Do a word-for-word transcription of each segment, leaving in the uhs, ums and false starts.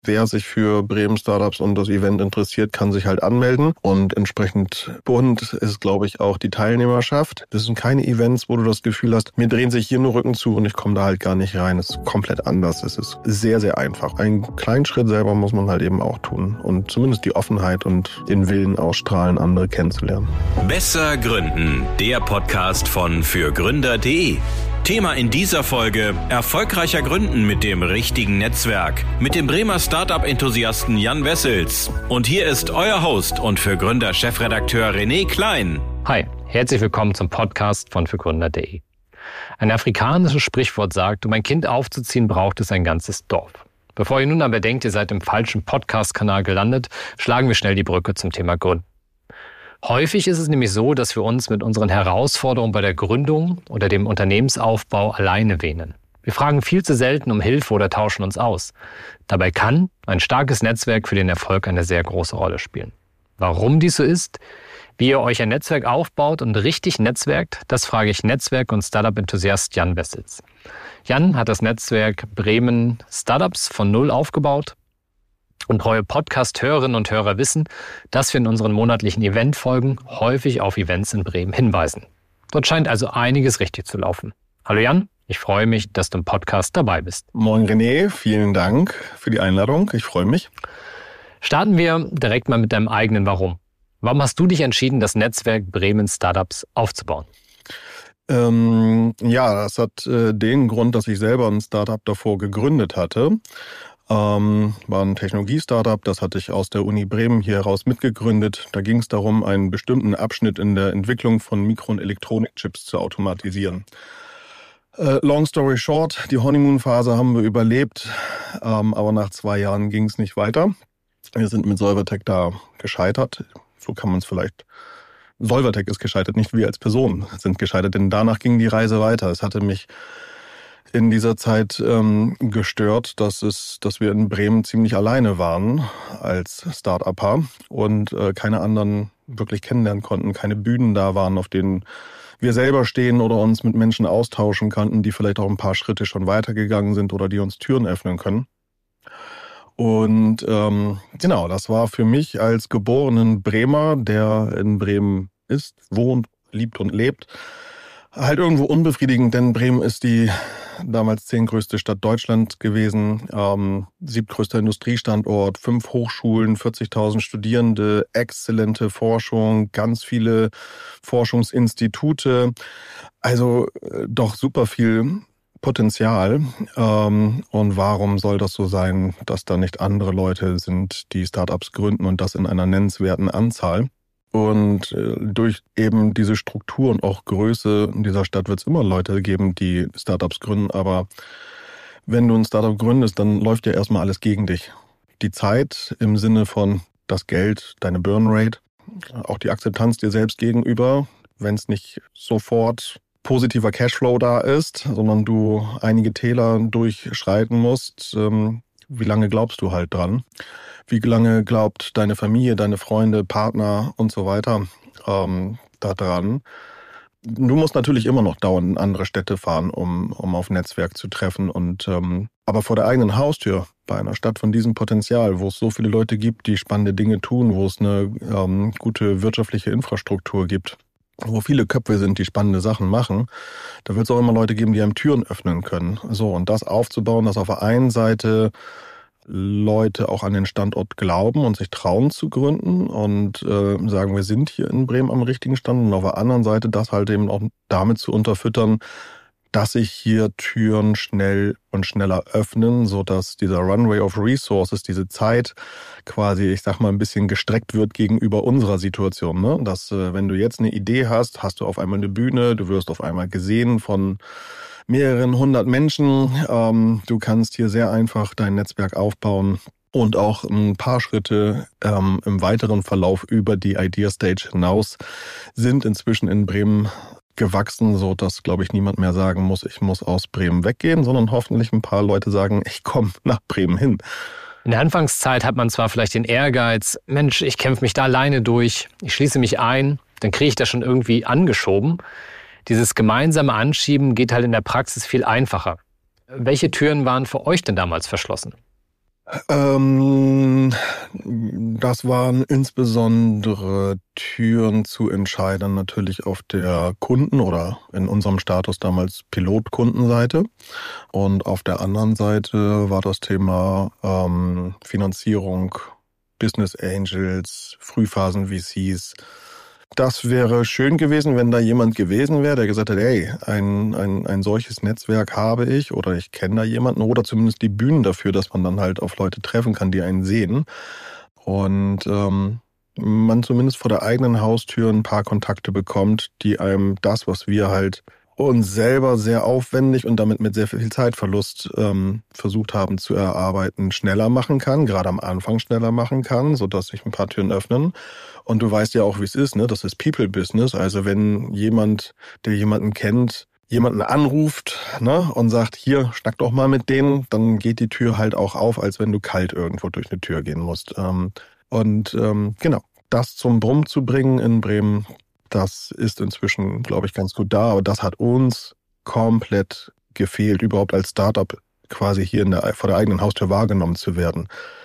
Wer sich für Bremen Startups und das Event interessiert, kann sich halt anmelden. Und entsprechend bunt ist, glaube ich, auch die Teilnehmerschaft. Das sind keine Events, wo du das Gefühl hast, mir drehen sich hier nur Rücken zu und ich komme da halt gar nicht rein. Es ist komplett anders. Es ist sehr, sehr einfach. Einen kleinen Schritt selber muss man halt eben auch tun. Und zumindest die Offenheit und den Willen ausstrahlen, andere kennenzulernen. Besser gründen. Der Podcast von fürgründer punkt de. Thema in dieser Folge: erfolgreicher Gründen mit dem richtigen Netzwerk. Mit dem Bremer Startup-Enthusiasten Jan Wessels. Und hier ist euer Host und für Gründer-Chefredakteur René Klein. Hi, herzlich willkommen zum Podcast von fürgründer punkt de. Ein afrikanisches Sprichwort sagt, um ein Kind aufzuziehen, braucht es ein ganzes Dorf. Bevor ihr nun aber denkt, ihr seid im falschen Podcast-Kanal gelandet, schlagen wir schnell die Brücke zum Thema Gründen. Häufig ist es nämlich so, dass wir uns mit unseren Herausforderungen bei der Gründung oder dem Unternehmensaufbau alleine wähnen. Wir fragen viel zu selten um Hilfe oder tauschen uns aus. Dabei kann ein starkes Netzwerk für den Erfolg eine sehr große Rolle spielen. Warum dies so ist, wie ihr euch ein Netzwerk aufbaut und richtig netzwerkt, das frage ich Netzwerk- und Startup-Enthusiast Jan Wessels. Jan hat das Netzwerk Bremen Startups von Null aufgebaut. Und treue Podcast-Hörerinnen und Hörer wissen, dass wir in unseren monatlichen Eventfolgen häufig auf Events in Bremen hinweisen. Dort scheint also einiges richtig zu laufen. Hallo Jan, ich freue mich, dass du im Podcast dabei bist. Moin René, vielen Dank für die Einladung. Ich freue mich. Starten wir direkt mal mit deinem eigenen Warum. Warum hast du dich entschieden, das Netzwerk Bremen Startups aufzubauen? Ähm, ja, das hat äh, den Grund, dass ich selber ein Startup davor gegründet hatte. Ähm, war ein Technologie-Startup, das hatte ich aus der Uni Bremen hier heraus mitgegründet. Da ging es darum, einen bestimmten Abschnitt in der Entwicklung von Mikro- und Elektronikchips zu automatisieren. Äh, long story short, die Honeymoon-Phase haben wir überlebt, ähm, aber nach zwei Jahren ging es nicht weiter. Wir sind mit Solvertec da gescheitert. So kann man es vielleicht... Solvertec ist gescheitert, nicht wir als Person sind gescheitert, denn danach ging die Reise weiter. Es hatte mich in dieser Zeit ähm, gestört, dass es, dass wir in Bremen ziemlich alleine waren als Start-Upper und äh, keine anderen wirklich kennenlernen konnten, keine Bühnen da waren, auf denen wir selber stehen oder uns mit Menschen austauschen konnten, die vielleicht auch ein paar Schritte schon weitergegangen sind oder die uns Türen öffnen können. Und ähm, genau, das war für mich als geborenen Bremer, der in Bremen ist, wohnt, liebt und lebt, halt irgendwo unbefriedigend, denn Bremen ist die damals zehntgrößte Stadt Deutschland gewesen, ähm, siebtgrößter Industriestandort, fünf Hochschulen, vierzigtausend Studierende, exzellente Forschung, ganz viele Forschungsinstitute, also äh, doch super viel Potenzial. Ähm, und warum soll das so sein, dass da nicht andere Leute sind, die Startups gründen und das in einer nennenswerten Anzahl? Und äh, durch eben diese Struktur und auch Größe in dieser Stadt wird es immer Leute geben, die Startups gründen. Aber wenn du ein Startup gründest, dann läuft ja erstmal alles gegen dich. Die Zeit im Sinne von das Geld, deine Burnrate, auch die Akzeptanz dir selbst gegenüber, wenn es nicht sofort positiver Cashflow da ist, sondern du einige Täler durchschreiten musst, ähm, wie lange glaubst du halt dran? Wie lange glaubt deine Familie, deine Freunde, Partner und so weiter ähm, da dran? Du musst natürlich immer noch dauernd in andere Städte fahren, um, um auf Netzwerk zu treffen. Und ähm, aber vor der eigenen Haustür, bei einer Stadt von diesem Potenzial, wo es so viele Leute gibt, die spannende Dinge tun, wo es eine ähm, gute wirtschaftliche Infrastruktur gibt, wo viele Köpfe sind, die spannende Sachen machen, da wird es auch immer Leute geben, die einem Türen öffnen können. So, und das aufzubauen, dass auf der einen Seite Leute auch an den Standort glauben und sich trauen zu gründen und äh, sagen, wir sind hier in Bremen am richtigen Stand, und auf der anderen Seite das halt eben auch damit zu unterfüttern, dass sich hier Türen schnell und schneller öffnen, so dass dieser Runway of Resources, diese Zeit quasi, ich sag mal, ein bisschen gestreckt wird gegenüber unserer Situation. Ne? Dass, äh, wenn du jetzt eine Idee hast, hast du auf einmal eine Bühne, du wirst auf einmal gesehen von mehreren hundert Menschen. Ähm, du kannst hier sehr einfach dein Netzwerk aufbauen und auch ein paar Schritte ähm, im weiteren Verlauf über die Idea Stage hinaus sind inzwischen in Bremen gewachsen, so dass, glaube ich, niemand mehr sagen muss, ich muss aus Bremen weggehen, sondern hoffentlich ein paar Leute sagen, ich komme nach Bremen hin. In der Anfangszeit hat man zwar vielleicht den Ehrgeiz, Mensch, ich kämpfe mich da alleine durch, ich schließe mich ein, dann kriege ich das schon irgendwie angeschoben. Dieses gemeinsame Anschieben geht halt in der Praxis viel einfacher. Welche Türen waren für euch denn damals verschlossen? Ähm, das waren insbesondere Türen zu Entscheidern natürlich auf der Kunden- oder in unserem Status damals Pilotkundenseite. Und auf der anderen Seite war das Thema ähm, Finanzierung, Business Angels, Frühphasen-V Cs. Das wäre schön gewesen, wenn da jemand gewesen wäre, der gesagt hat, hey, ein, ein, ein solches Netzwerk habe ich oder ich kenne da jemanden oder zumindest die Bühnen dafür, dass man dann halt auf Leute treffen kann, die einen sehen. Und ähm, man zumindest vor der eigenen Haustür ein paar Kontakte bekommt, die einem das, was wir halt uns selber sehr aufwendig und damit mit sehr viel Zeitverlust ähm, versucht haben zu erarbeiten, schneller machen kann, gerade am Anfang schneller machen kann, sodass sich ein paar Türen öffnen. Und du weißt ja auch, wie es ist, ne? Das ist People-Business. Also wenn jemand, der jemanden kennt, jemanden anruft, ne, und sagt, hier, schnack doch mal mit denen, dann geht die Tür halt auch auf, als wenn du kalt irgendwo durch eine Tür gehen musst. Ähm, und ähm, genau, das zum Brummen zu bringen in Bremen, das ist inzwischen, glaube ich, ganz gut da. Aber das hat uns komplett gefehlt, überhaupt als Startup quasi hier in der, vor der eigenen Haustür wahrgenommen zu werden.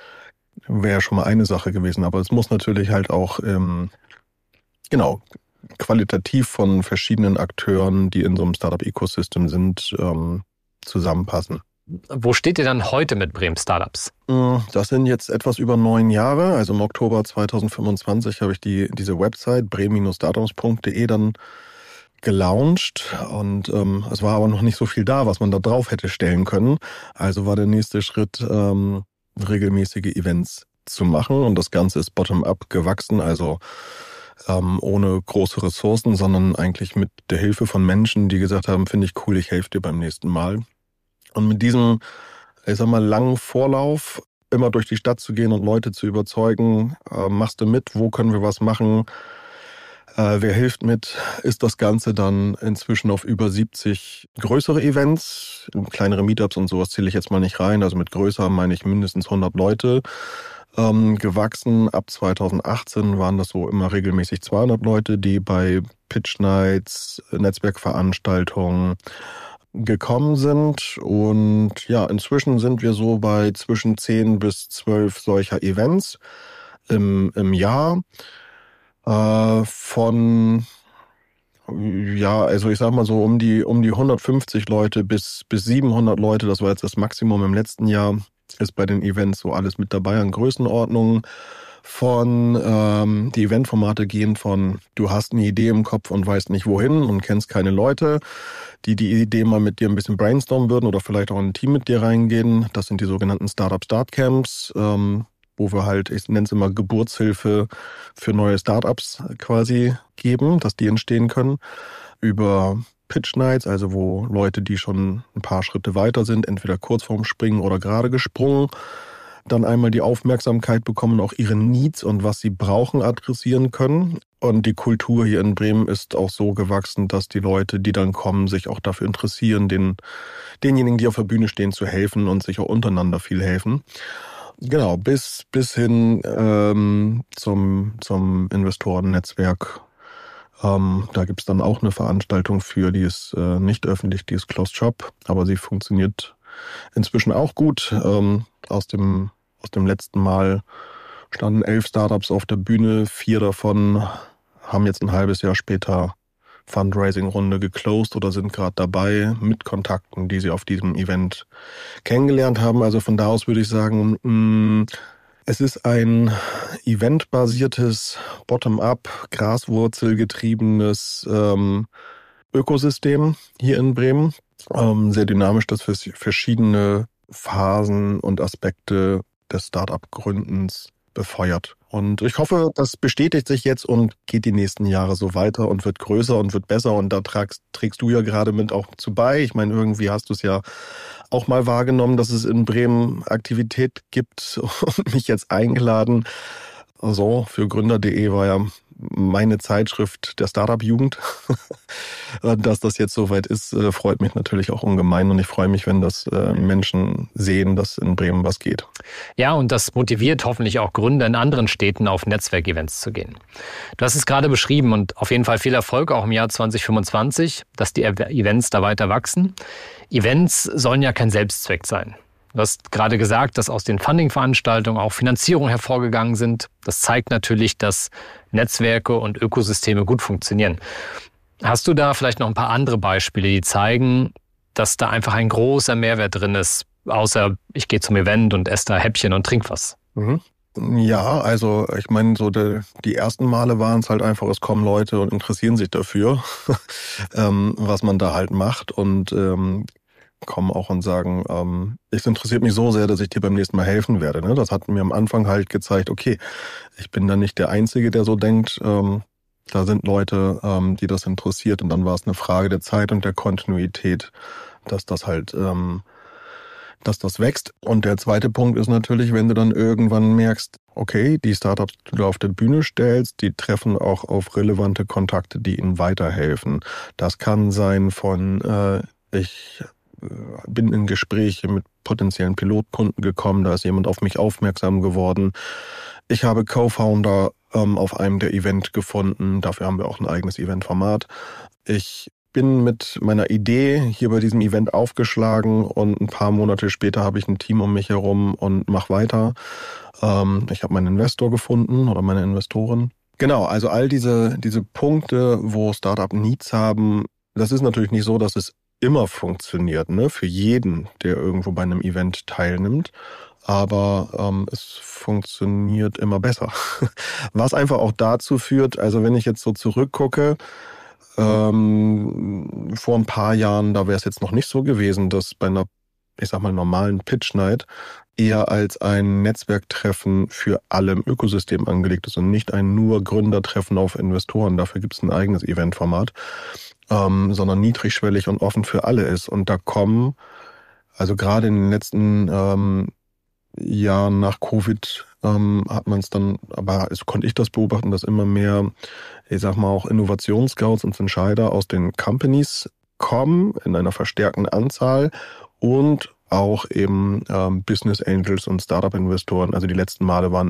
Wäre schon mal eine Sache gewesen. Aber es muss natürlich halt auch, ähm, genau, qualitativ von verschiedenen Akteuren, die in so einem Startup-Ecosystem sind, ähm, zusammenpassen. Wo steht ihr dann heute mit Bremen Startups? Das sind jetzt etwas über neun Jahre. Also im Oktober zweitausendfünfundzwanzig habe ich die diese Website bremen Startups punkt de dann gelauncht. Und ähm, es war aber noch nicht so viel da, was man da drauf hätte stellen können. Also war der nächste Schritt, ähm, regelmäßige Events zu machen. Und das Ganze ist bottom-up gewachsen, also ähm, ohne große Ressourcen, sondern eigentlich mit der Hilfe von Menschen, die gesagt haben, finde ich cool, ich helfe dir beim nächsten Mal. Und mit diesem, ich sag mal, langen Vorlauf, immer durch die Stadt zu gehen und Leute zu überzeugen, äh, machst du mit, wo können wir was machen, äh, wer hilft mit, ist das Ganze dann inzwischen auf über siebzig größere Events, kleinere Meetups und sowas zähle ich jetzt mal nicht rein, also mit größer meine ich mindestens hundert Leute, ähm, gewachsen. Ab zweitausendachtzehn waren das so immer regelmäßig zweihundert Leute, die bei Pitch Nights, Netzwerkveranstaltungen gekommen sind. Und ja, inzwischen sind wir so bei zwischen zehn bis zwölf solcher Events im, im Jahr. Äh, von, ja, also ich sag mal so um die, um die hundertfünfzig Leute bis, bis siebenhundert Leute, das war jetzt das Maximum im letzten Jahr, ist bei den Events so alles mit dabei an Größenordnungen. Von, ähm, die Eventformate gehen von, du hast eine Idee im Kopf und weißt nicht wohin und kennst keine Leute, die die Idee mal mit dir ein bisschen brainstormen würden oder vielleicht auch in ein Team mit dir reingehen. Das sind die sogenannten Startup Startcamps, ähm, wo wir halt, ich nenne es immer Geburtshilfe für neue Startups quasi geben, dass die entstehen können. Über Pitch Nights, also wo Leute, die schon ein paar Schritte weiter sind, entweder kurz vorm Springen oder gerade gesprungen, dann einmal die Aufmerksamkeit bekommen, auch ihre Needs und was sie brauchen, adressieren können. Und die Kultur hier in Bremen ist auch so gewachsen, dass die Leute, die dann kommen, sich auch dafür interessieren, den, denjenigen, die auf der Bühne stehen, zu helfen und sich auch untereinander viel helfen. Genau, bis, bis hin ähm, zum, zum Investorennetzwerk. Ähm, da gibt's dann auch eine Veranstaltung für, die ist äh, nicht öffentlich, die ist Closed Shop, aber sie funktioniert inzwischen auch gut. Ähm, aus dem Aus dem letzten Mal standen elf Startups auf der Bühne. Vier davon haben jetzt ein halbes Jahr später Fundraising-Runde geclosed oder sind gerade dabei mit Kontakten, die sie auf diesem Event kennengelernt haben. Also von da aus würde ich sagen, mh, es ist ein eventbasiertes, bottom-up, graswurzelgetriebenes ähm, Ökosystem hier in Bremen. Ähm, sehr dynamisch, das für verschiedene Phasen und Aspekte des Start-up-Gründens befeuert. Und ich hoffe, das bestätigt sich jetzt und geht die nächsten Jahre so weiter und wird größer und wird besser. Und da tragst, trägst du ja gerade mit auch zu bei. Ich meine, irgendwie hast du es ja auch mal wahrgenommen, dass es in Bremen Aktivität gibt und mich jetzt eingeladen. So, für Gründer punkt de war ja meine Zeitschrift der Startup-Jugend. Dass das jetzt soweit ist, freut mich natürlich auch ungemein. Und ich freue mich, wenn das Menschen sehen, dass in Bremen was geht. Ja, und das motiviert hoffentlich auch Gründer in anderen Städten auf Netzwerkevents zu gehen. Du hast es gerade beschrieben und auf jeden Fall viel Erfolg auch im Jahr zwanzig fünfundzwanzig, dass die Events da weiter wachsen. Events sollen ja kein Selbstzweck sein. Du hast gerade gesagt, dass aus den Funding-Veranstaltungen auch Finanzierungen hervorgegangen sind. Das zeigt natürlich, dass Netzwerke und Ökosysteme gut funktionieren. Hast du da vielleicht noch ein paar andere Beispiele, die zeigen, dass da einfach ein großer Mehrwert drin ist, außer ich gehe zum Event und esse da Häppchen und trink was? Mhm. Ja, also ich meine, so die, die ersten Male waren es halt einfach, es kommen Leute und interessieren sich dafür, ähm, was man da halt macht und ähm, kommen auch und sagen, ähm, es interessiert mich so sehr, dass ich dir beim nächsten Mal helfen werde. Ne? Das hat mir am Anfang halt gezeigt, okay, ich bin da nicht der Einzige, der so denkt, ähm, da sind Leute, ähm, die das interessiert und dann war es eine Frage der Zeit und der Kontinuität, dass das halt... Ähm, dass das wächst. Und der zweite Punkt ist natürlich, wenn du dann irgendwann merkst, okay, die Startups, die du auf der Bühne stellst, die treffen auch auf relevante Kontakte, die ihnen weiterhelfen. Das kann sein von, äh, ich äh, bin in Gespräche mit potenziellen Pilotkunden gekommen, da ist jemand auf mich aufmerksam geworden. Ich habe Co-Founder ähm, auf einem der Event gefunden, dafür haben wir auch ein eigenes Eventformat. Ich bin mit meiner Idee hier bei diesem Event aufgeschlagen und ein paar Monate später habe ich ein Team um mich herum und mache weiter. Ähm, ich habe meinen Investor gefunden oder meine Investorin. Genau, also all diese diese Punkte, wo Startup Needs haben, das ist natürlich nicht so, dass es immer funktioniert, ne, für jeden, der irgendwo bei einem Event teilnimmt. Aber ähm, es funktioniert immer besser. Was einfach auch dazu führt, also wenn ich jetzt so zurückgucke, Ähm, vor ein paar Jahren, da wäre es jetzt noch nicht so gewesen, dass bei einer, ich sag mal, normalen Pitch Night eher als ein Netzwerktreffen für alle im Ökosystem angelegt ist und nicht ein nur Gründertreffen auf Investoren. Dafür gibt es ein eigenes Eventformat, ähm, sondern niedrigschwellig und offen für alle ist. Und da kommen, also gerade in den letzten ähm, Jahren nach Covid ähm, hat man es dann, aber es konnte ich das beobachten, dass immer mehr, ich sag mal auch Innovationsscouts und Entscheider aus den Companies kommen in einer verstärkten Anzahl und auch eben ähm, Business Angels und Startup-Investoren. Also die letzten Male waren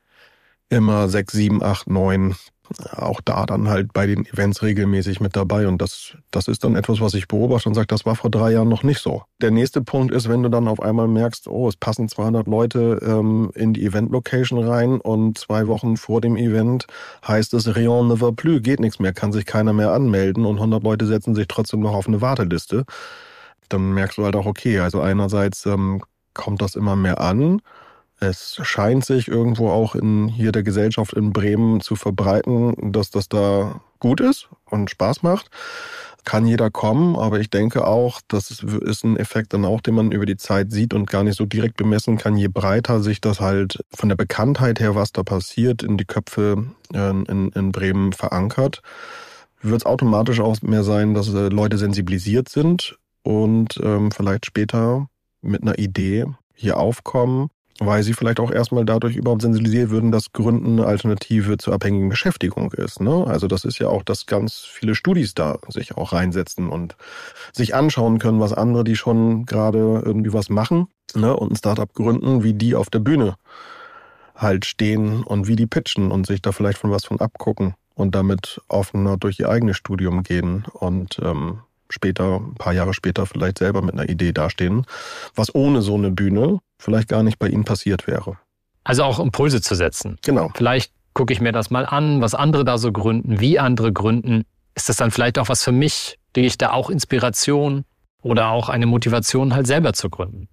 immer sechs, sieben, acht, neun. Auch da dann halt bei den Events regelmäßig mit dabei. Und das, das ist dann etwas, was ich beobachte und sage, das war vor drei Jahren noch nicht so. Der nächste Punkt ist, wenn du dann auf einmal merkst, oh, es passen zweihundert Leute ähm, in die Event-Location rein und zwei Wochen vor dem Event heißt es, Rien ne va plus, geht nichts mehr, kann sich keiner mehr anmelden und hundert Leute setzen sich trotzdem noch auf eine Warteliste. Dann merkst du halt auch, okay, also einerseits ähm, kommt das immer mehr an. Es scheint sich irgendwo auch in hier der Gesellschaft in Bremen zu verbreiten, dass das da gut ist und Spaß macht. Kann jeder kommen, aber ich denke auch, das ist ein Effekt dann auch, den man über die Zeit sieht und gar nicht so direkt bemessen kann. Je breiter sich das halt von der Bekanntheit her, was da passiert, in die Köpfe in, in, in Bremen verankert, wird es automatisch auch mehr sein, dass Leute sensibilisiert sind und ähm, vielleicht später mit einer Idee hier aufkommen, weil sie vielleicht auch erstmal dadurch überhaupt sensibilisiert würden, dass Gründen eine Alternative zur abhängigen Beschäftigung ist. Ne? Also das ist ja auch, dass ganz viele Studis da sich auch reinsetzen und sich anschauen können, was andere, die schon gerade irgendwie was machen, ne, und ein Startup gründen, wie die auf der Bühne halt stehen und wie die pitchen und sich da vielleicht von was von abgucken und damit offener durch ihr eigenes Studium gehen und ähm, später, ein paar Jahre später vielleicht selber mit einer Idee dastehen, was ohne so eine Bühne vielleicht gar nicht bei ihnen passiert wäre. Also auch Impulse zu setzen. Genau. Vielleicht gucke ich mir das mal an, was andere da so gründen, wie andere gründen. Ist das dann vielleicht auch was für mich? Kriege ich da auch Inspiration oder auch eine Motivation, halt selber zu gründen?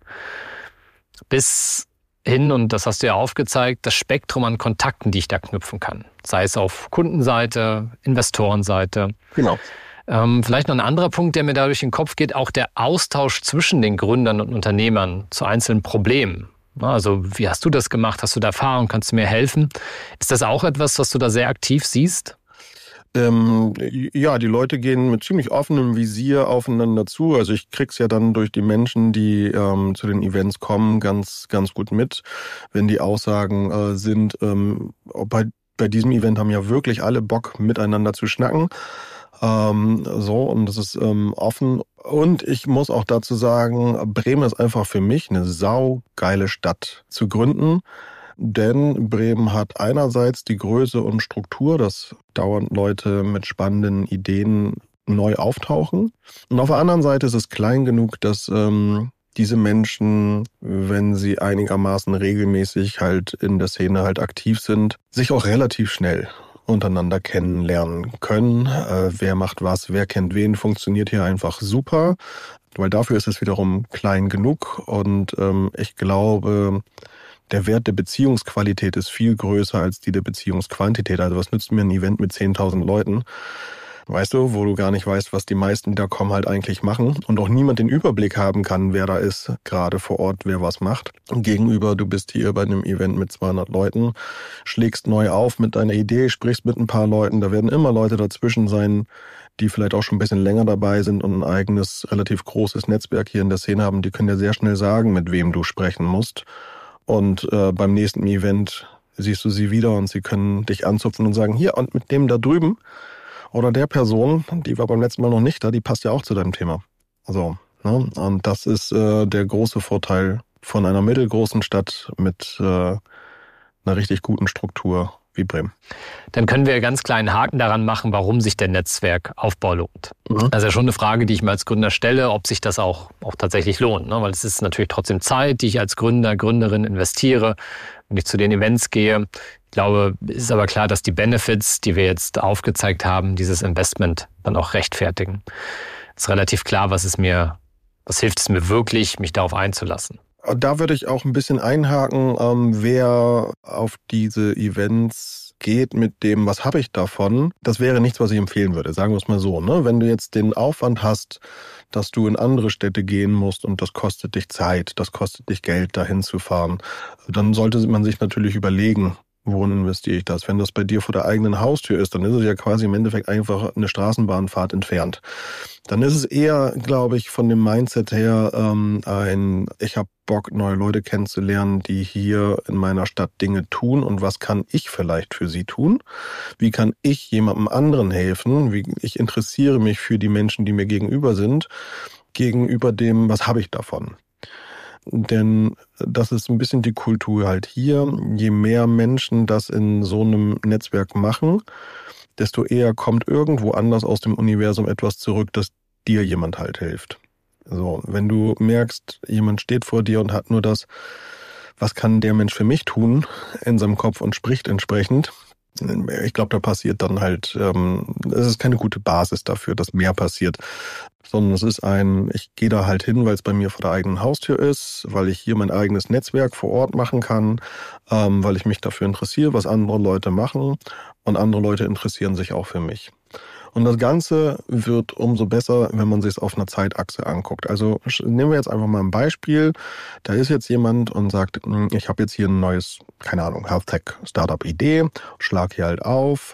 Bis hin, und das hast du ja aufgezeigt, das Spektrum an Kontakten, die ich da knüpfen kann. Sei es auf Kundenseite, Investorenseite. Genau. Ähm, vielleicht noch ein anderer Punkt, der mir da durch den Kopf geht, auch der Austausch zwischen den Gründern und Unternehmern zu einzelnen Problemen. Also wie hast du das gemacht? Hast du da Erfahrung? Kannst du mir helfen? Ist das auch etwas, was du da sehr aktiv siehst? Ähm, ja, die Leute gehen mit ziemlich offenem Visier aufeinander zu. Also ich krieg's ja dann durch die Menschen, die ähm, zu den Events kommen, ganz ganz gut mit, wenn die Aussagen äh, sind, ähm, bei, bei diesem Event haben ja wirklich alle Bock, miteinander zu schnacken. Ähm, so, und das ist ähm, offen. Und ich muss auch dazu sagen, Bremen ist einfach für mich eine saugeile Stadt zu gründen. Denn Bremen hat einerseits die Größe und Struktur, dass dauernd Leute mit spannenden Ideen neu auftauchen. Und auf der anderen Seite ist es klein genug, dass ähm, diese Menschen, wenn sie einigermaßen regelmäßig halt in der Szene halt aktiv sind, sich auch relativ schnell untereinander kennenlernen können. Äh, wer macht was, wer kennt wen, funktioniert hier einfach super, weil dafür ist es wiederum klein genug und ähm, ich glaube, der Wert der Beziehungsqualität ist viel größer als die der Beziehungsquantität. Also was nützt mir ein Event mit zehntausend Leuten, weißt du, wo du gar nicht weißt, was die meisten, die da kommen, halt eigentlich machen und auch niemand den Überblick haben kann, wer da ist, gerade vor Ort, wer was macht. Und gegenüber, du bist hier bei einem Event mit zweihundert Leuten, schlägst neu auf mit deiner Idee, sprichst mit ein paar Leuten, da werden immer Leute dazwischen sein, die vielleicht auch schon ein bisschen länger dabei sind und ein eigenes, relativ großes Netzwerk hier in der Szene haben, die können dir sehr schnell sagen, mit wem du sprechen musst. Und äh, beim nächsten Event siehst du sie wieder und sie können dich anzupfen und sagen, hier, und mit dem da drüben oder der Person, die war beim letzten Mal noch nicht da, die passt ja auch zu deinem Thema. So, ne? Und das ist äh, der große Vorteil von einer mittelgroßen Stadt mit äh, einer richtig guten Struktur wie Bremen. Dann können wir ganz kleinen Haken daran machen, warum sich der Netzwerkaufbau lohnt. Mhm. Das ist ja schon eine Frage, die ich mir als Gründer stelle, ob sich das auch, auch tatsächlich lohnt. Ne? Weil es ist natürlich trotzdem Zeit, die ich als Gründer, Gründerin investiere, wenn ich zu den Events gehe. Ich glaube, es ist aber klar, dass die Benefits, die wir jetzt aufgezeigt haben, dieses Investment dann auch rechtfertigen. Es ist relativ klar, was es mir, was hilft es mir wirklich, mich darauf einzulassen. Da würde ich auch ein bisschen einhaken, ähm, wer auf diese Events geht mit dem, was habe ich davon, das wäre nichts, was ich empfehlen würde, sagen wir es mal so. Ne? Wenn du jetzt den Aufwand hast, dass du in andere Städte gehen musst und das kostet dich Zeit, das kostet dich Geld, dahin zu fahren, dann sollte man sich natürlich überlegen, wohin investiere ich das? Wenn das bei dir vor der eigenen Haustür ist, dann ist es ja quasi im Endeffekt einfach eine Straßenbahnfahrt entfernt. Dann ist es eher, glaube ich, von dem Mindset her ähm, ein, ich habe Bock, neue Leute kennenzulernen, die hier in meiner Stadt Dinge tun und was kann ich vielleicht für sie tun? Wie kann ich jemandem anderen helfen? Wie, ich interessiere mich für die Menschen, die mir gegenüber sind, gegenüber dem, was habe ich davon? Denn das ist ein bisschen die Kultur halt hier. Je mehr Menschen das in so einem Netzwerk machen, desto eher kommt irgendwo anders aus dem Universum etwas zurück, dass dir jemand halt hilft. So, wenn du merkst, jemand steht vor dir und hat nur das, was kann der Mensch für mich tun, in seinem Kopf und spricht entsprechend, ich glaube, da passiert dann halt, ähm, es ist keine gute Basis dafür, dass mehr passiert, sondern es ist ein, ich gehe da halt hin, weil es bei mir vor der eigenen Haustür ist, weil ich hier mein eigenes Netzwerk vor Ort machen kann, ähm, weil ich mich dafür interessiere, was andere Leute machen und andere Leute interessieren sich auch für mich. Und das Ganze wird umso besser, wenn man sich es auf einer Zeitachse anguckt. Also nehmen wir jetzt einfach mal ein Beispiel. Da ist jetzt jemand und sagt, ich habe jetzt hier ein neues, keine Ahnung, Health-Tech-Startup-Idee, schlag hier halt auf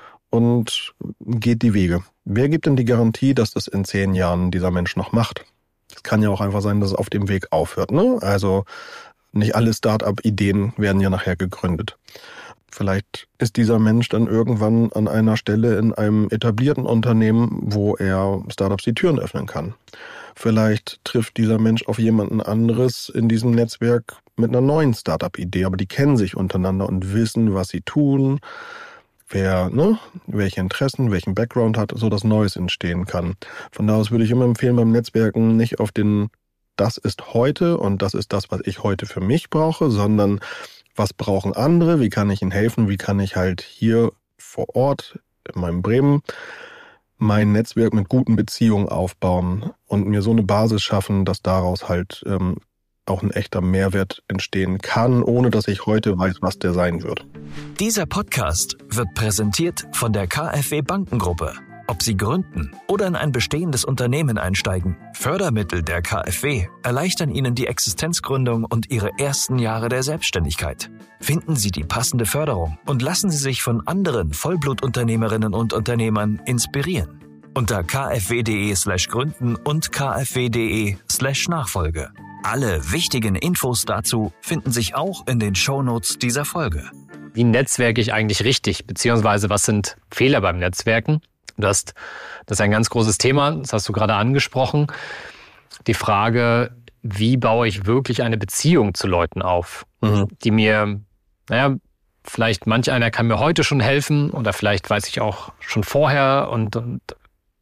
und geht die Wege. Wer gibt denn die Garantie, dass das in zehn Jahren dieser Mensch noch macht? Es kann ja auch einfach sein, dass es auf dem Weg aufhört, ne? Also nicht alle Startup-Ideen werden ja nachher gegründet. Vielleicht ist dieser Mensch dann irgendwann an einer Stelle in einem etablierten Unternehmen, wo er Startups die Türen öffnen kann. Vielleicht trifft dieser Mensch auf jemanden anderes in diesem Netzwerk mit einer neuen Startup-Idee, aber die kennen sich untereinander und wissen, was sie tun, wer, ne, welche Interessen, welchen Background hat, so dass Neues entstehen kann. Von da aus würde ich immer empfehlen, beim Netzwerken nicht auf den, das ist heute und das ist das, was ich heute für mich brauche, sondern was brauchen andere, wie kann ich ihnen helfen, wie kann ich halt hier vor Ort in meinem Bremen mein Netzwerk mit guten Beziehungen aufbauen und mir so eine Basis schaffen, dass daraus halt ähm, auch ein echter Mehrwert entstehen kann, ohne dass ich heute weiß, was der sein wird. Dieser Podcast wird präsentiert von der KfW Bankengruppe. Ob Sie gründen oder in ein bestehendes Unternehmen einsteigen, Fördermittel der KfW erleichtern Ihnen die Existenzgründung und Ihre ersten Jahre der Selbstständigkeit. Finden Sie die passende Förderung und lassen Sie sich von anderen Vollblutunternehmerinnen und Unternehmern inspirieren. Unter kfw.de slash gründen und kfw.de slash Nachfolge. Alle wichtigen Infos dazu finden sich auch in den Shownotes dieser Folge. Wie netzwerke ich eigentlich richtig? Beziehungsweise was sind Fehler beim Netzwerken? Du hast, das ist ein ganz großes Thema, das hast du gerade angesprochen. Die Frage, wie baue ich wirklich eine Beziehung zu Leuten auf, mhm. die mir, naja, vielleicht manch einer kann mir heute schon helfen oder vielleicht weiß ich auch schon vorher und, und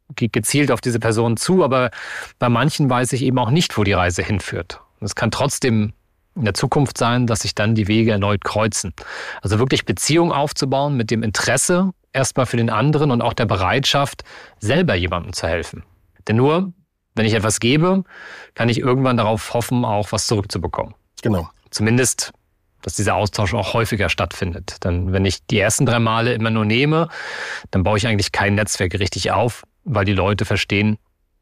gehe gezielt auf diese Person zu, aber bei manchen weiß ich eben auch nicht, wo die Reise hinführt. Es kann trotzdem in der Zukunft sein, dass sich dann die Wege erneut kreuzen. Also wirklich Beziehung aufzubauen mit dem Interesse erstmal für den anderen und auch der Bereitschaft, selber jemandem zu helfen. Denn nur, wenn ich etwas gebe, kann ich irgendwann darauf hoffen, auch was zurückzubekommen. Genau. Zumindest, dass dieser Austausch auch häufiger stattfindet. Denn wenn ich die ersten drei Male immer nur nehme, dann baue ich eigentlich kein Netzwerk richtig auf, weil die Leute verstehen,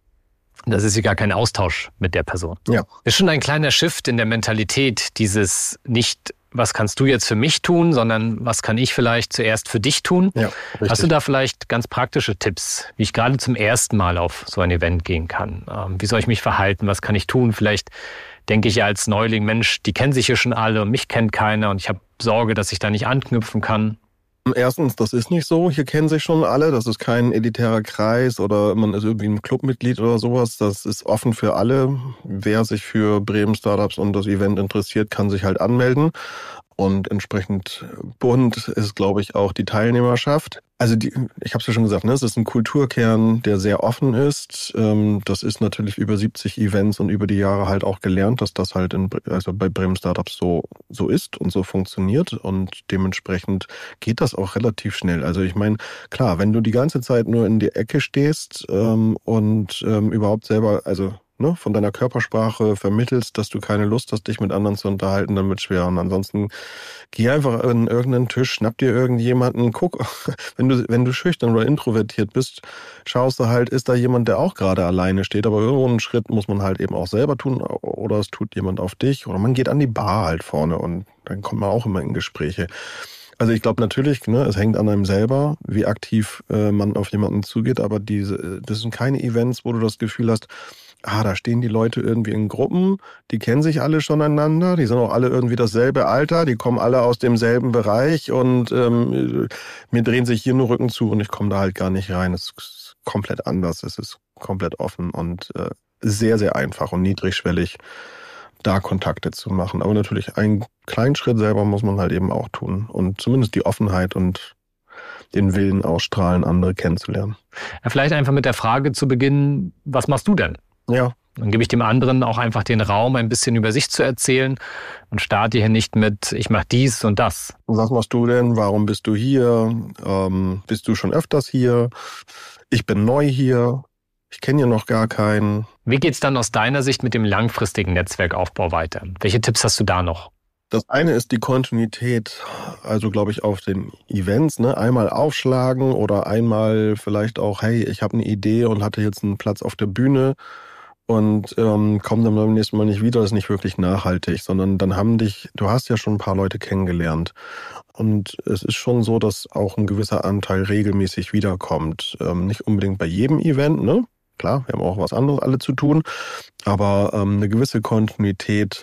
das ist ja gar kein Austausch mit der Person. Ja. Das ist schon ein kleiner Shift in der Mentalität, dieses nicht, was kannst du jetzt für mich tun, sondern was kann ich vielleicht zuerst für dich tun? Ja, richtig. Hast du da vielleicht ganz praktische Tipps, wie ich gerade zum ersten Mal auf so ein Event gehen kann? Wie soll ich mich verhalten? Was kann ich tun? Vielleicht denke ich ja als Neuling, Mensch, die kennen sich hier schon alle und mich kennt keiner und ich habe Sorge, dass ich da nicht anknüpfen kann. Erstens, das ist nicht so. Hier kennen sich schon alle. Das ist kein elitärer Kreis oder man ist irgendwie ein Clubmitglied oder sowas. Das ist offen für alle. Wer sich für Bremen Startups und das Event interessiert, kann sich halt anmelden. Und entsprechend bunt ist, glaube ich, auch die Teilnehmerschaft. Also die, ich habe es ja schon gesagt, ne, es ist ein Kulturkern, der sehr offen ist. Das ist natürlich über siebzig Events und über die Jahre halt auch gelernt, dass das halt in, also bei Bremen Startups so so ist und so funktioniert. Und dementsprechend geht das auch relativ schnell. Also ich meine, klar, wenn du die ganze Zeit nur in die Ecke stehst ähm, und ähm, überhaupt selber, also ne, von deiner Körpersprache vermittelst, dass du keine Lust hast, dich mit anderen zu unterhalten, dann wird es schwer. Und ansonsten geh einfach an irgendeinen Tisch, schnapp dir irgendjemanden, guck, wenn du wenn du schüchtern oder introvertiert bist, schaust du halt, ist da jemand, der auch gerade alleine steht, aber irgendwo einen Schritt muss man halt eben auch selber tun oder es tut jemand auf dich oder man geht an die Bar halt vorne und dann kommt man auch immer in Gespräche. Also ich glaube natürlich, ne, es hängt an einem selber, wie aktiv äh, man auf jemanden zugeht, aber diese, das sind keine Events, wo du das Gefühl hast, ah, da stehen die Leute irgendwie in Gruppen, die kennen sich alle schon einander, die sind auch alle irgendwie dasselbe Alter, die kommen alle aus demselben Bereich und ähm, mir drehen sich hier nur Rücken zu und ich komme da halt gar nicht rein. Es ist komplett anders, es ist komplett offen und äh, sehr, sehr einfach und niedrigschwellig, da Kontakte zu machen. Aber natürlich einen kleinen Schritt selber muss man halt eben auch tun und zumindest die Offenheit und den Willen ausstrahlen, andere kennenzulernen. Ja, vielleicht einfach mit der Frage zu beginnen, was machst du denn? Ja. Dann gebe ich dem anderen auch einfach den Raum, ein bisschen über sich zu erzählen und starte hier nicht mit, ich mache dies und das. Was machst du denn? Warum bist du hier? Ähm, bist du schon öfters hier? Ich bin neu hier. Ich kenne hier noch gar keinen. Wie geht's dann aus deiner Sicht mit dem langfristigen Netzwerkaufbau weiter? Welche Tipps hast du da noch? Das eine ist die Kontinuität, also glaube ich auf den Events, ne, einmal aufschlagen oder einmal vielleicht auch, hey, ich habe eine Idee und hatte jetzt einen Platz auf der Bühne und ähm, komm dann beim nächsten Mal nicht wieder, das ist nicht wirklich nachhaltig, sondern dann haben dich, du hast ja schon ein paar Leute kennengelernt und es ist schon so, dass auch ein gewisser Anteil regelmäßig wiederkommt, ähm, nicht unbedingt bei jedem Event, ne, klar, wir haben auch was anderes alle zu tun, aber ähm, eine gewisse Kontinuität,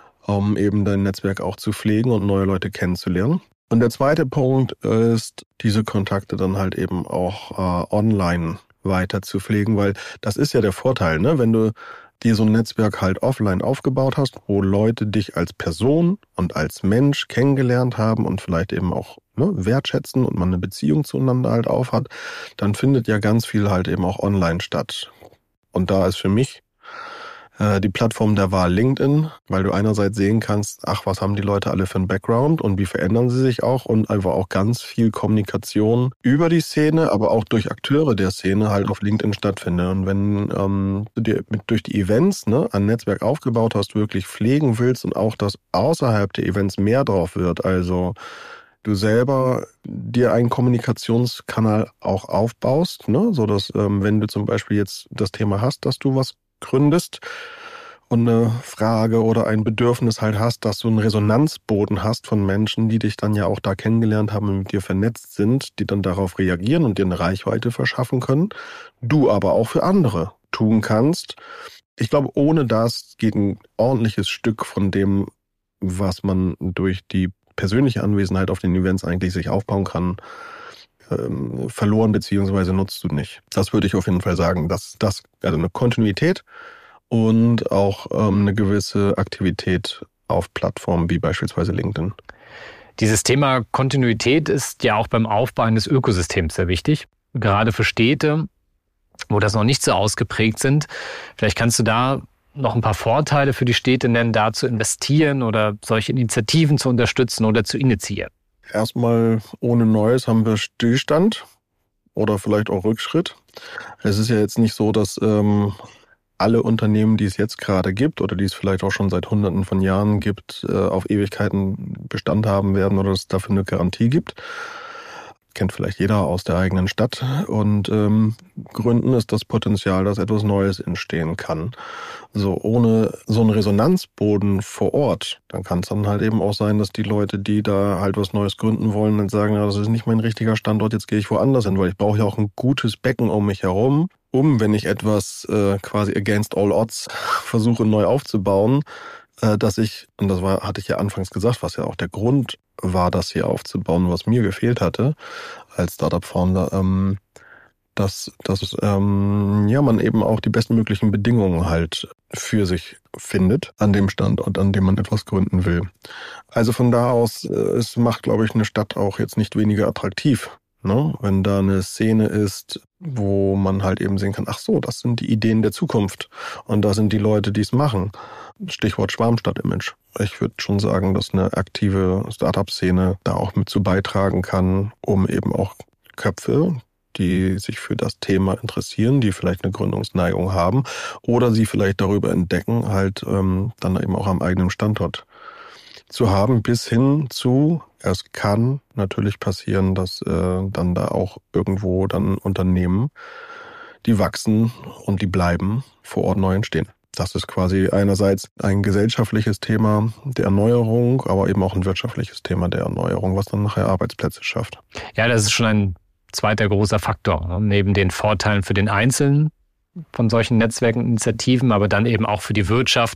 um eben dein Netzwerk auch zu pflegen und neue Leute kennenzulernen. Und der zweite Punkt ist, diese Kontakte dann halt eben auch äh, online weiter zu pflegen, weil das ist ja der Vorteil, ne? Wenn du dir so ein Netzwerk halt offline aufgebaut hast, wo Leute dich als Person und als Mensch kennengelernt haben und vielleicht eben auch ne, wertschätzen und man eine Beziehung zueinander halt aufhat, dann findet ja ganz viel halt eben auch online statt. Und da ist für mich die Plattform der Wahl LinkedIn, weil du einerseits sehen kannst, ach, was haben die Leute alle für einen Background und wie verändern sie sich auch und einfach auch ganz viel Kommunikation über die Szene, aber auch durch Akteure der Szene halt auf LinkedIn stattfindet. Und wenn ähm, du dir mit, durch die Events ne, ein Netzwerk aufgebaut hast, wirklich pflegen willst und auch, dass außerhalb der Events mehr drauf wird, also du selber dir einen Kommunikationskanal auch aufbaust, ne, so dass ähm, wenn du zum Beispiel jetzt das Thema hast, dass du was gründest und eine Frage oder ein Bedürfnis halt hast, dass du einen Resonanzboden hast von Menschen, die dich dann ja auch da kennengelernt haben und mit dir vernetzt sind, die dann darauf reagieren und dir eine Reichweite verschaffen können, du aber auch für andere tun kannst. Ich glaube, ohne das geht ein ordentliches Stück von dem, was man durch die persönliche Anwesenheit auf den Events eigentlich sich aufbauen kann, verloren beziehungsweise nutzt du nicht. Das würde ich auf jeden Fall sagen, dass das also eine Kontinuität und auch ähm, eine gewisse Aktivität auf Plattformen wie beispielsweise LinkedIn. Dieses Thema Kontinuität ist ja auch beim Aufbau eines Ökosystems sehr wichtig. Gerade für Städte wo das noch nicht so ausgeprägt sind. Vielleicht kannst du da noch ein paar Vorteile für die Städte nennen, da zu investieren oder solche Initiativen zu unterstützen oder zu initiieren. Erstmal ohne Neues haben wir Stillstand oder vielleicht auch Rückschritt. Es ist ja jetzt nicht so, dass ähm, alle Unternehmen, die es jetzt gerade gibt oder die es vielleicht auch schon seit Hunderten von Jahren gibt, äh, auf Ewigkeiten Bestand haben werden oder dass es dafür eine Garantie gibt. Kennt vielleicht jeder aus der eigenen Stadt. Und ähm, Gründen ist das Potenzial, dass etwas Neues entstehen kann. So ohne so einen Resonanzboden vor Ort, dann kann es dann halt eben auch sein, dass die Leute, die da halt was Neues gründen wollen, dann sagen, ja, das ist nicht mein richtiger Standort, jetzt gehe ich woanders hin, weil ich brauche ja auch ein gutes Becken um mich herum, um, wenn ich etwas äh, quasi against all odds versuche neu aufzubauen, äh, dass ich, und das war, hatte ich ja anfangs gesagt, was ja auch der Grund war, das hier aufzubauen, was mir gefehlt hatte als Startup-Founder, ähm, dass, dass ähm, ja, man eben auch die bestmöglichen Bedingungen halt für sich findet an dem Standort, an dem man etwas gründen will. Also von da aus, äh, es macht, glaube ich, eine Stadt auch jetzt nicht weniger attraktiv, ne? Wenn da eine Szene ist, wo man halt eben sehen kann, ach so, das sind die Ideen der Zukunft und da sind die Leute, die es machen. Stichwort Schwarmstadt-Image. Ich würde schon sagen, dass eine aktive Startup-Szene da auch mit zu beitragen kann, um eben auch Köpfe, die sich für das Thema interessieren, die vielleicht eine Gründungsneigung haben oder sie vielleicht darüber entdecken, halt ähm, dann eben auch am eigenen Standort zu haben, bis hin zu, es kann natürlich passieren, dass äh, dann da auch irgendwo dann Unternehmen, die wachsen und die bleiben, vor Ort neu entstehen. Das ist quasi einerseits ein gesellschaftliches Thema der Erneuerung, aber eben auch ein wirtschaftliches Thema der Erneuerung, was dann nachher Arbeitsplätze schafft. Ja, das ist schon ein zweiter großer Faktor, neben den Vorteilen für den Einzelnen von solchen Netzwerken, Initiativen, aber dann eben auch für die Wirtschaft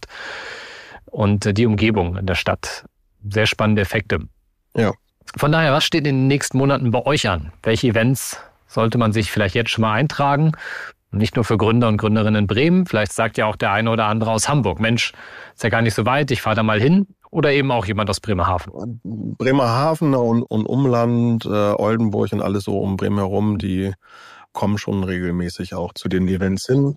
und die Umgebung in der Stadt. Sehr spannende Effekte. Ja. Von daher, was steht in den nächsten Monaten bei euch an? Welche Events sollte man sich vielleicht jetzt schon mal eintragen? Nicht nur für Gründer und Gründerinnen in Bremen, vielleicht sagt ja auch der eine oder andere aus Hamburg, Mensch, ist ja gar nicht so weit, ich fahre da mal hin. Oder eben auch jemand aus Bremerhaven. Bremerhaven und, und Umland, äh, Oldenburg und alles so um Bremen herum, die kommen schon regelmäßig auch zu den Events hin.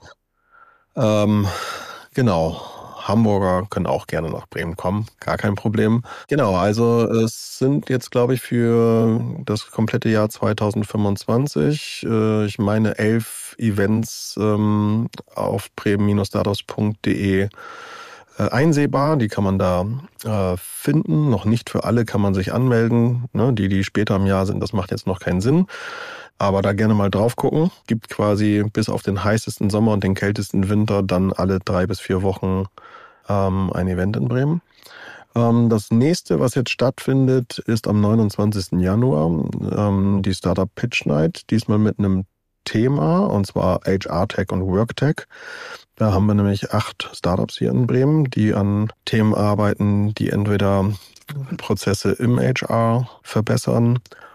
Ähm, genau, Hamburger können auch gerne nach Bremen kommen, gar kein Problem. Genau, also es sind jetzt, glaube ich, für das komplette Jahr zwanzig fünfundzwanzig, äh, ich meine, elf Events ähm, auf bremen Startups punkt de einsehbar, die kann man da äh, finden. Noch nicht für alle kann man sich anmelden. Ne? Die, die später im Jahr sind, das macht jetzt noch keinen Sinn. Aber da gerne mal drauf gucken. Gibt quasi bis auf den heißesten Sommer und den kältesten Winter dann alle drei bis vier Wochen ähm, ein Event in Bremen. Ähm, das nächste, was jetzt stattfindet, ist am neunundzwanzigsten Januar ähm, die Startup Pitch Night. Diesmal mit einem Thema, und zwar H R-Tech und Work-Tech. Da haben wir nämlich acht Startups hier in Bremen, die an Themen arbeiten, die entweder Prozesse im H R verbessern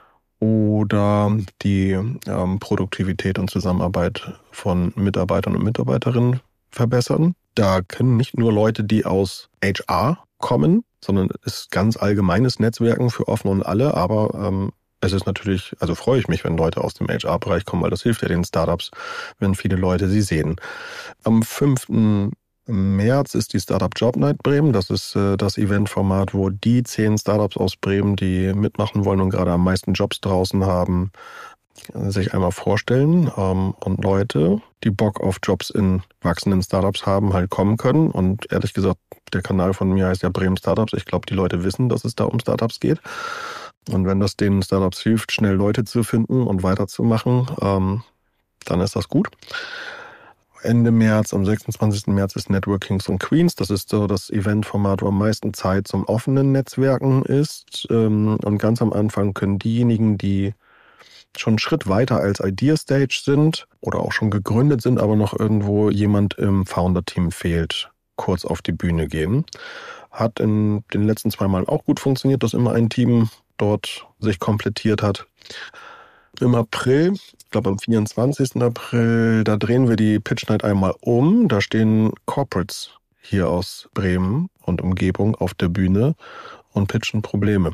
oder die ähm, Produktivität und Zusammenarbeit von Mitarbeitern und Mitarbeiterinnen verbessern. Da können nicht nur Leute, die aus H R kommen, sondern es ist ganz allgemeines Netzwerken für offen und alle, aber ähm, es ist natürlich, also freue ich mich, wenn Leute aus dem H R-Bereich kommen, weil das hilft ja den Startups, wenn viele Leute sie sehen. Am fünften März ist die Startup Job Night Bremen. Das ist äh, das Eventformat, wo die zehn Startups aus Bremen, die mitmachen wollen und gerade am meisten Jobs draußen haben, sich einmal vorstellen ähm, und Leute, die Bock auf Jobs in wachsenden Startups haben, halt kommen können. Und ehrlich gesagt, der Kanal von mir heißt ja Bremen Startups. Ich glaube, die Leute wissen, dass es da um Startups geht. Und wenn das den Startups hilft, schnell Leute zu finden und weiterzumachen, ähm, dann ist das gut. Ende März, am sechsundzwanzigsten März ist Networkings und Queens. Das ist so das Eventformat, wo am meisten Zeit zum offenen Netzwerken ist. Ähm, und ganz am Anfang können diejenigen, die schon einen Schritt weiter als Idea Stage sind oder auch schon gegründet sind, aber noch irgendwo jemand im Founder-Team fehlt, kurz auf die Bühne gehen. Hat in den letzten zwei Mal auch gut funktioniert, dass immer ein Team dort sich komplettiert hat. Im April, ich glaube am vierundzwanzigsten April, da drehen wir die Pitch Night einmal um. Da stehen Corporates hier aus Bremen und Umgebung auf der Bühne und pitchen Probleme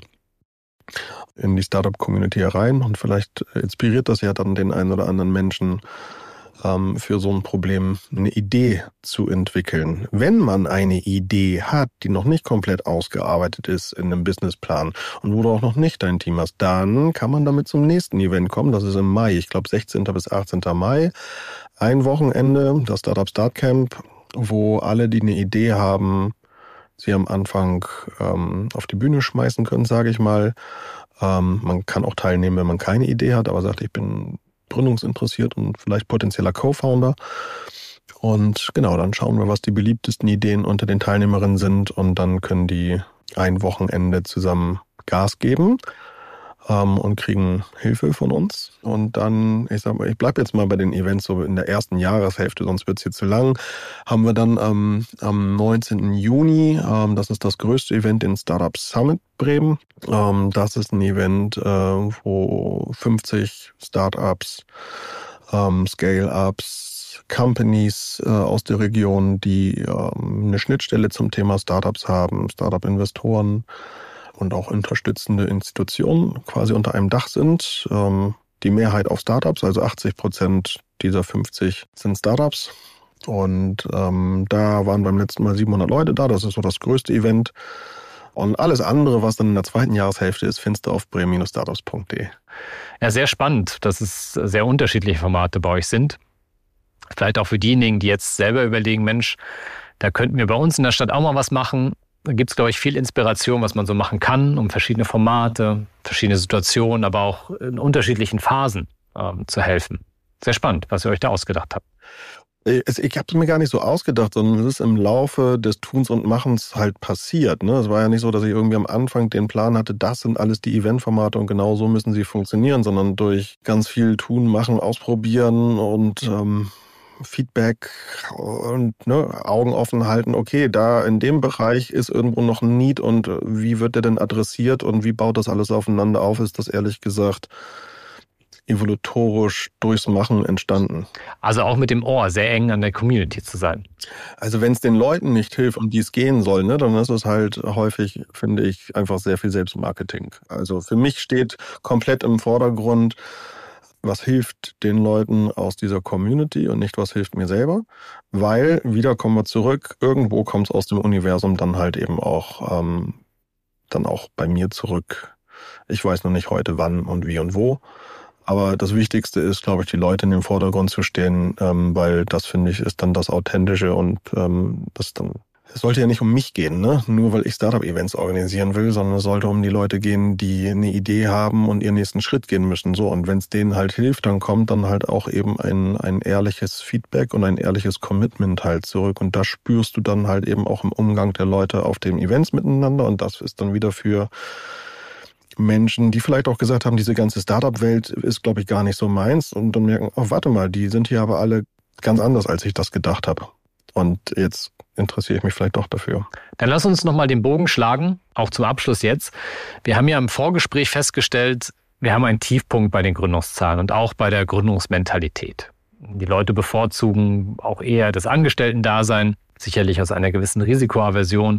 in die Startup-Community herein. Und vielleicht inspiriert das ja dann den einen oder anderen Menschen, ähm, für so ein Problem eine Idee zu entwickeln. Wenn man eine Idee hat, die noch nicht komplett ausgearbeitet ist in einem Businessplan und wo du auch noch nicht dein Team hast, dann kann man damit zum nächsten Event kommen. Das ist im Mai, ich glaube sechzehnten bis achtzehnten Mai. Ein Wochenende, das Startup Start Camp, wo alle, die eine Idee haben, sie am Anfang ähm, auf die Bühne schmeißen können, sage ich mal. Ähm, man kann auch teilnehmen, wenn man keine Idee hat, aber sagt, ich bin gründungsinteressiert und vielleicht potenzieller Co-Founder. Und genau, dann schauen wir, was die beliebtesten Ideen unter den Teilnehmerinnen sind und dann können die ein Wochenende zusammen Gas geben ähm, und kriegen Hilfe von uns. Und dann, ich sag mal, ich bleibe jetzt mal bei den Events so in der ersten Jahreshälfte, sonst wird es hier zu lang, haben wir dann ähm, am neunzehnten Juni, ähm, das ist das größte Event, den Startup Summit Bremen. Ähm, das ist ein Event, äh, wo fünfzig Startups, ähm, Scale-Ups, Companies äh, aus der Region, die ähm, eine Schnittstelle zum Thema Startups haben, Startup-Investoren und auch unterstützende Institutionen quasi unter einem Dach sind. Ähm, die Mehrheit auf Startups, also achtzig Prozent dieser fünfzig sind Startups. Und ähm, da waren beim letzten Mal siebenhundert Leute da. Das ist so das größte Event. Und alles andere, was dann in der zweiten Jahreshälfte ist, findest du auf bremen Bindestrich startups punkt de. Ja, sehr spannend, dass es sehr unterschiedliche Formate bei euch sind. Vielleicht auch für diejenigen, die jetzt selber überlegen, Mensch, da könnten wir bei uns in der Stadt auch mal was machen. Da gibt es, glaube ich, viel Inspiration, was man so machen kann, um verschiedene Formate, verschiedene Situationen, aber auch in unterschiedlichen Phasen ähm, zu helfen. Sehr spannend, was ihr euch da ausgedacht habt. Ich habe es mir gar nicht so ausgedacht, sondern es ist im Laufe des Tuns und Machens halt passiert. Ne? Es war ja nicht so, dass ich irgendwie am Anfang den Plan hatte, das sind alles die Eventformate und genau so müssen sie funktionieren, sondern durch ganz viel Tun, Machen, Ausprobieren und ähm, Feedback und ne, Augen offen halten. Okay, da in dem Bereich ist irgendwo noch ein Need und wie wird der denn adressiert und wie baut das alles aufeinander auf, ist das ehrlich gesagt evolutorisch durchs Machen entstanden. Also auch mit dem Ohr sehr eng an der Community zu sein. Also wenn es den Leuten nicht hilft, um die es gehen soll, ne, dann ist es halt häufig, finde ich, einfach sehr viel Selbstmarketing. Also für mich steht komplett im Vordergrund, was hilft den Leuten aus dieser Community und nicht, was hilft mir selber. Weil, wieder kommen wir zurück, irgendwo kommt es aus dem Universum dann halt eben auch, ähm, dann auch bei mir zurück. Ich weiß noch nicht heute wann und wie und wo. Aber das Wichtigste ist, glaube ich, die Leute in den Vordergrund zu stehen, ähm, weil das, finde ich, ist dann das Authentische und ähm, das dann. Es sollte ja nicht um mich gehen, ne? Nur weil ich Startup-Events organisieren will, sondern es sollte um die Leute gehen, die eine Idee haben und ihren nächsten Schritt gehen müssen. So, und wenn es denen halt hilft, dann kommt dann halt auch eben ein ein ehrliches Feedback und ein ehrliches Commitment halt zurück. Und das spürst du dann halt eben auch im Umgang der Leute auf den Events miteinander. Und das ist dann wieder für Menschen, die vielleicht auch gesagt haben, diese ganze Startup-Welt ist, glaube ich, gar nicht so meins. Und dann merken, oh, warte mal, die sind hier aber alle ganz anders, als ich das gedacht habe. Und jetzt interessiere ich mich vielleicht doch dafür. Dann lass uns nochmal den Bogen schlagen, auch zum Abschluss jetzt. Wir haben ja im Vorgespräch festgestellt, wir haben einen Tiefpunkt bei den Gründungszahlen und auch bei der Gründungsmentalität. Die Leute bevorzugen auch eher das Angestellten-Dasein, sicherlich aus einer gewissen Risikoaversion.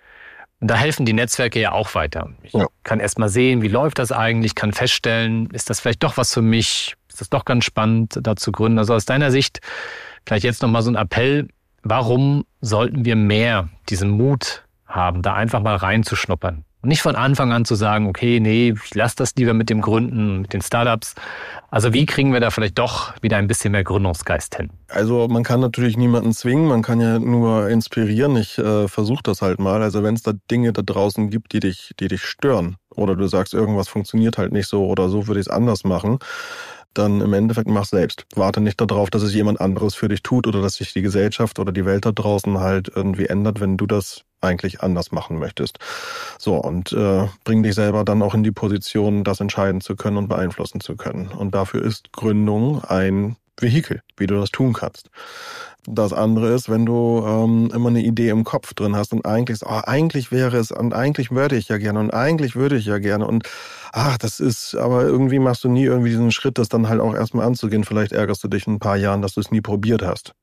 Und da helfen die Netzwerke ja auch weiter. Ich ja. kann erst mal sehen, wie läuft das eigentlich, kann feststellen, ist das vielleicht doch was für mich, ist das doch ganz spannend, da zu gründen. Also aus deiner Sicht vielleicht jetzt nochmal so ein Appell, warum sollten wir mehr diesen Mut haben, da einfach mal reinzuschnuppern? Und nicht von Anfang an zu sagen, okay, nee, ich lasse das lieber mit dem Gründen, mit den Startups. Also wie kriegen wir da vielleicht doch wieder ein bisschen mehr Gründungsgeist hin? Also man kann natürlich niemanden zwingen, man kann ja nur inspirieren. Ich äh, versuche das halt mal. Also wenn es da Dinge da draußen gibt, die dich, die dich stören oder du sagst, irgendwas funktioniert halt nicht so oder so würde ich es anders machen, dann im Endeffekt mach selbst. Warte nicht darauf, dass es jemand anderes für dich tut oder dass sich die Gesellschaft oder die Welt da draußen halt irgendwie ändert, wenn du das eigentlich anders machen möchtest. So, und äh, bring dich selber dann auch in die Position, das entscheiden zu können und beeinflussen zu können. Und dafür ist Gründung ein Vehikel, wie du das tun kannst. Das andere ist, wenn du ähm, immer eine Idee im Kopf drin hast und eigentlich, oh, eigentlich wäre es und eigentlich würde ich ja gerne und eigentlich würde ich ja gerne und ach, das ist, aber irgendwie machst du nie irgendwie diesen Schritt, das dann halt auch erstmal anzugehen. Vielleicht ärgerst du dich in ein paar Jahren, dass du es nie probiert hast.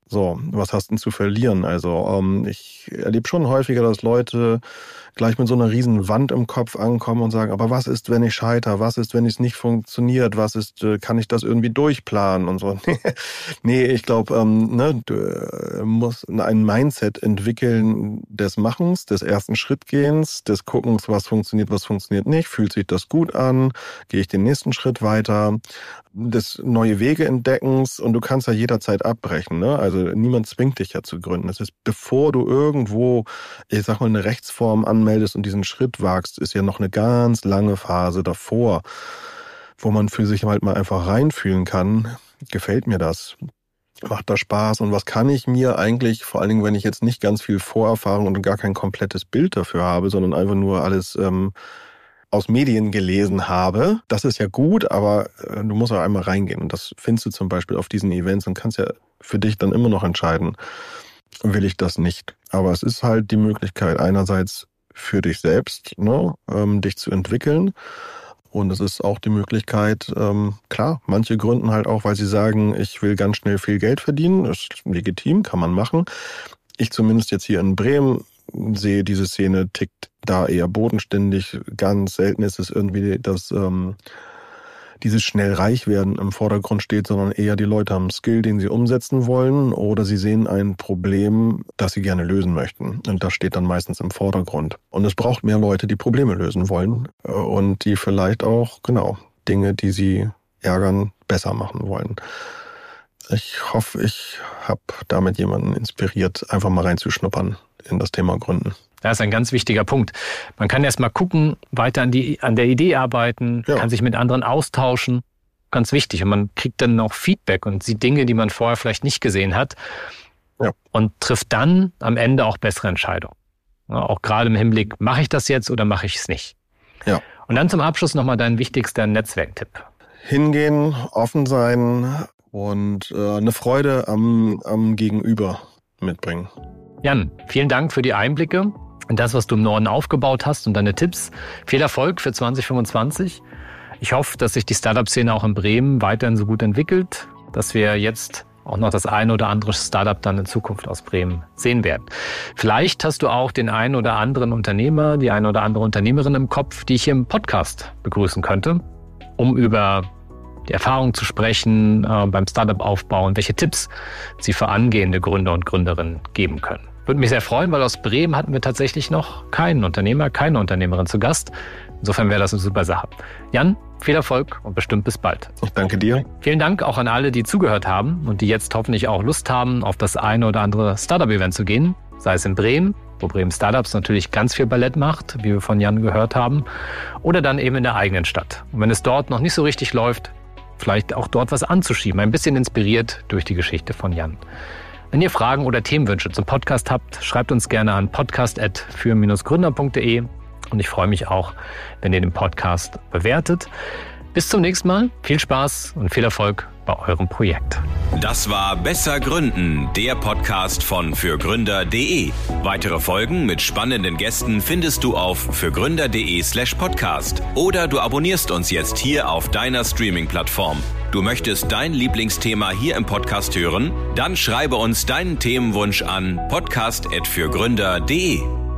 So, was hast du denn zu verlieren? Also ähm, ich erlebe schon häufiger, dass Leute gleich mit so einer riesen Wand im Kopf ankommen und sagen, aber was ist, wenn ich scheitere? Was ist, wenn es nicht funktioniert? Was ist, kann ich das irgendwie durchplanen und so? Nee, ich glaube, ähm, ne, du musst ein Mindset entwickeln des Machens, des ersten Schrittgehens, des Guckens, was funktioniert, was funktioniert nicht. Fühlt sich das gut an? Gehe ich den nächsten Schritt weiter? Des neue Wege entdeckens, und du kannst ja jederzeit abbrechen, ne? Also niemand zwingt dich ja zu gründen. Es ist, bevor du irgendwo, ich sag mal, eine Rechtsform anmeldest und diesen Schritt wagst, ist ja noch eine ganz lange Phase davor, wo man für sich halt mal einfach reinfühlen kann, gefällt mir das? Macht das Spaß? Und was kann ich mir eigentlich, vor allen Dingen, wenn ich jetzt nicht ganz viel Vorerfahrung und gar kein komplettes Bild dafür habe, sondern einfach nur alles ähm, aus Medien gelesen habe, das ist ja gut, aber äh, du musst auch einmal reingehen. Und das findest du zum Beispiel auf diesen Events und kannst ja für dich dann immer noch entscheiden, will ich das nicht. Aber es ist halt die Möglichkeit, einerseits für dich selbst, ne, ähm, dich zu entwickeln. Und es ist auch die Möglichkeit, ähm, klar, manche gründen halt auch, weil sie sagen, ich will ganz schnell viel Geld verdienen. Das ist legitim, kann man machen. Ich zumindest jetzt hier in Bremen sehe, diese Szene tickt da eher bodenständig. Ganz selten ist es irgendwie, dass ähm, dieses schnell reich werden im Vordergrund steht, sondern eher die Leute haben einen Skill, den sie umsetzen wollen, oder sie sehen ein Problem, das sie gerne lösen möchten. Und das steht dann meistens im Vordergrund. Und es braucht mehr Leute, die Probleme lösen wollen und die vielleicht auch, genau, Dinge, die sie ärgern, besser machen wollen. Ich hoffe, ich habe damit jemanden inspiriert, einfach mal reinzuschnuppern in das Thema Gründen. Das ist ein ganz wichtiger Punkt. Man kann erst mal gucken, weiter an, die, an der Idee arbeiten, ja. Kann sich mit anderen austauschen. Ganz wichtig. Und man kriegt dann auch Feedback und sieht Dinge, die man vorher vielleicht nicht gesehen hat. Ja. Und trifft dann am Ende auch bessere Entscheidungen. Ja, auch gerade im Hinblick, mache ich das jetzt oder mache ich es nicht? Ja. Und dann zum Abschluss nochmal dein wichtigster Netzwerktipp. Hingehen, offen sein und äh, eine Freude am, am Gegenüber mitbringen. Jan, vielen Dank für die Einblicke in das, was du im Norden aufgebaut hast und deine Tipps. Viel Erfolg für zwanzig fünfundzwanzig. Ich hoffe, dass sich die Startup-Szene auch in Bremen weiterhin so gut entwickelt, dass wir jetzt auch noch das eine oder andere Startup dann in Zukunft aus Bremen sehen werden. Vielleicht hast du auch den einen oder anderen Unternehmer, die eine oder andere Unternehmerin im Kopf, die ich hier im Podcast begrüßen könnte, um über die Erfahrung zu sprechen äh, beim Startup-Aufbau und welche Tipps sie für angehende Gründer und Gründerinnen geben können. Würde mich sehr freuen, weil aus Bremen hatten wir tatsächlich noch keinen Unternehmer, keine Unternehmerin zu Gast. Insofern wäre das eine super Sache. Jan, viel Erfolg und bestimmt bis bald. Ich danke dir. Vielen Dank auch an alle, die zugehört haben und die jetzt hoffentlich auch Lust haben, auf das eine oder andere Startup-Event zu gehen, sei es in Bremen, wo Bremen Startups natürlich ganz viel Ballett macht, wie wir von Jan gehört haben, oder dann eben in der eigenen Stadt. Und wenn es dort noch nicht so richtig läuft, vielleicht auch dort was anzuschieben, ein bisschen inspiriert durch die Geschichte von Jan. Wenn ihr Fragen oder Themenwünsche zum Podcast habt, schreibt uns gerne an podcast at für gründer punkt de und ich freue mich auch, wenn ihr den Podcast bewertet. Bis zum nächsten Mal, viel Spaß und viel Erfolg bei eurem Projekt. Das war Besser Gründen, der Podcast von fürgründer punkt de. Weitere Folgen mit spannenden Gästen findest du auf fürgründer punkt de slash podcast oder du abonnierst uns jetzt hier auf deiner Streaming-Plattform. Du möchtest dein Lieblingsthema hier im Podcast hören? Dann schreibe uns deinen Themenwunsch an podcast at fürgründer punkt de.